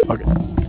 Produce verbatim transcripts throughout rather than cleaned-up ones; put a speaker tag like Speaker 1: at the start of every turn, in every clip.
Speaker 1: Okay.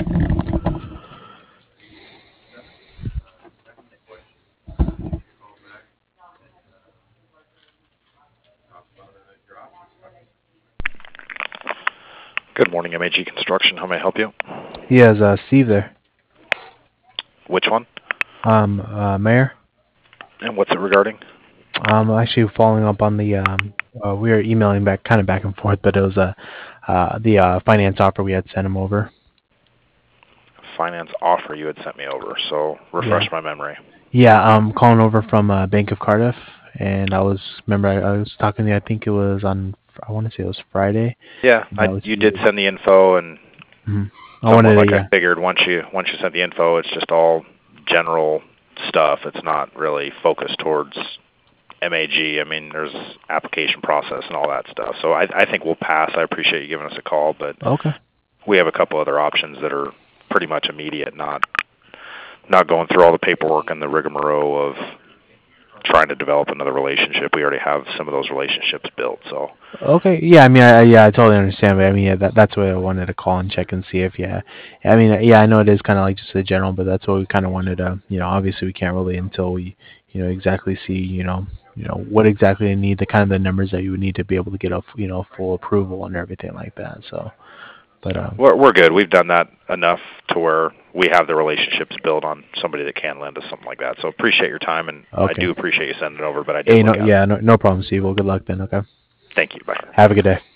Speaker 2: Good morning, M A G Construction. How may I help you?
Speaker 1: He has uh, Steve there.
Speaker 2: Which one?
Speaker 1: Um, uh, Mayor.
Speaker 2: And what's it regarding?
Speaker 1: Um, actually following up on the um, uh, we were emailing back, kind of back and forth, but it was uh, uh, the uh, finance offer we had sent him over.
Speaker 2: Finance offer you had sent me over, so refresh
Speaker 1: Yeah.
Speaker 2: my memory.
Speaker 1: Yeah. Um, calling over from uh, Bank of Cardiff, and I was remember I, I was talking to you. I think it was on. I want to say it was Friday.
Speaker 2: Yeah,
Speaker 1: And
Speaker 2: I,
Speaker 1: that was
Speaker 2: you did send the info, and
Speaker 1: mhm. I
Speaker 2: somewhat
Speaker 1: wanted to
Speaker 2: like I
Speaker 1: yeah.
Speaker 2: figured, once you once you sent the info, it's just all general stuff. It's not really focused towards M A G. I mean, there's application process and all that stuff. So I, I think we'll pass. I appreciate you giving us a call, but
Speaker 1: Okay.
Speaker 2: we have a couple other options that are pretty much immediate, not not going through all the paperwork and the rigmarole of trying to develop another relationship. We already have some of those relationships built. So
Speaker 1: Okay. Yeah. I mean, I, I- yeah, I totally understand. But I mean, yeah, that that's what I wanted to call and check and see if yeah. I mean, yeah, I know it is kind of like just a general, but that's what we kind of wanted to. You know, obviously we can't really until we, you know, exactly see, you know, you know what exactly they need, the kind of the numbers that you would need to be able to get a, you know, full approval and everything like that. So, but um,
Speaker 2: we're we're good. We've done that enough to where we have the relationships built on somebody that can lend us something like that. So appreciate your time, and I
Speaker 1: okay.
Speaker 2: do appreciate you sending it over, but I did
Speaker 1: Hey, no,
Speaker 2: look at it.
Speaker 1: yeah, no, no problem, Steve. Well, good luck then. Okay.
Speaker 2: Thank you. Bye.
Speaker 1: Have a good day.